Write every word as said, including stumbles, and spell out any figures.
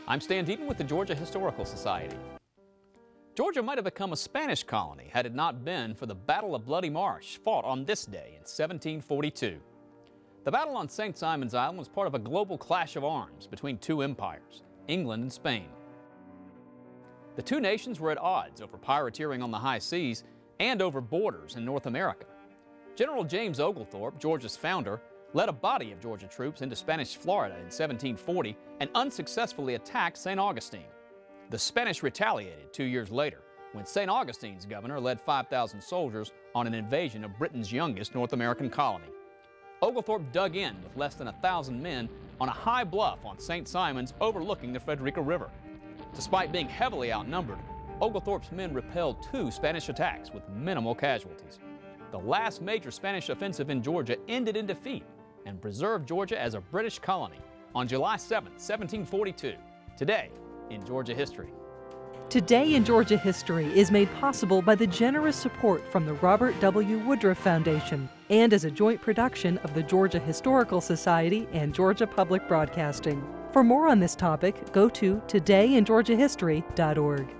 I'm Stan Deaton with the Georgia Historical Society. Georgia might have become a Spanish colony had it not been for the Battle of Bloody Marsh, fought on this day in seventeen forty-two. The battle on Saint Simon's Island was part of a global clash of arms between two empires, England and Spain. The two nations were at odds over privateering on the high seas and over borders in North America. General James Oglethorpe, Georgia's founder, led a body of Georgia troops into Spanish Florida in seventeen forty and unsuccessfully attacked Saint Augustine. The Spanish retaliated two years later when Saint Augustine's governor led five thousand soldiers on an invasion of Britain's youngest North American colony. Oglethorpe dug in with less than a thousand men on a high bluff on Saint Simon's overlooking the Frederica River. Despite being heavily outnumbered, Oglethorpe's men repelled two Spanish attacks with minimal casualties. The last major Spanish offensive in Georgia ended in defeat and preserved Georgia as a British colony on July seventh, seventeen forty-two, today in Georgia history. Today in Georgia History is made possible by the generous support from the Robert W. Woodruff Foundation and as a joint production of the Georgia Historical Society and Georgia Public Broadcasting. For more on this topic, go to today in georgia history dot org.